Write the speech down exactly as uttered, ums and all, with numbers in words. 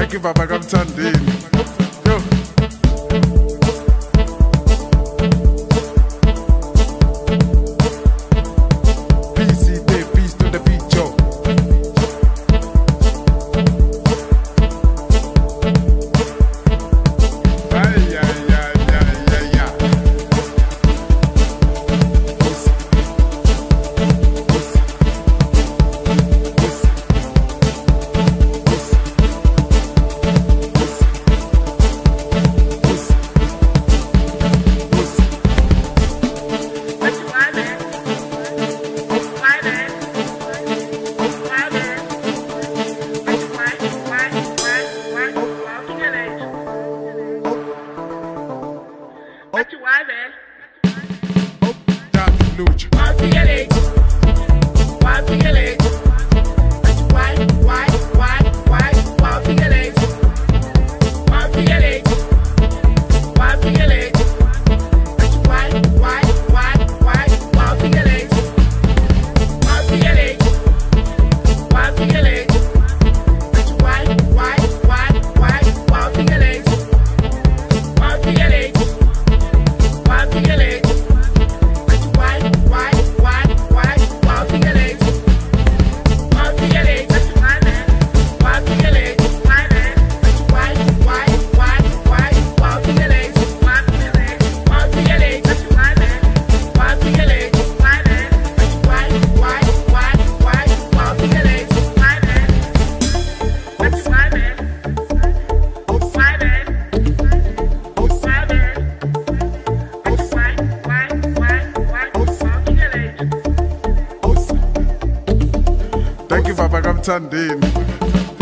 Thank you, Baba Kamthandeni. Yo. Peace, day, peace to the beat, yo. Ay, ay, ay, ay, ay, ay. Pussy. Pussy. Pussy. Pussy. What you want, man? Oh, down to Lucha. One for your legs. One for your legs. What you want? Why? Why? Why? One for your legs. One for your legs. One for your legs. What you want? Why? Why? Why? One for your legs. One for your legs. One for your legs. What you want? Why? Why? Why? One for your legs. One for your legs. One for your legs. What you why, why, why, why? One for your legs. One for your legs. What you why, man? One for your legs. Why, man? What you why, why, why, why? One for your legs. One for your legs. One for your legs. What you why, man? One for your legs. Why, man? What you why, why, why, why? One for your legs. Why, man? What you why, man? Why, man? Why, man? Thank you, Baba Kamthandeni.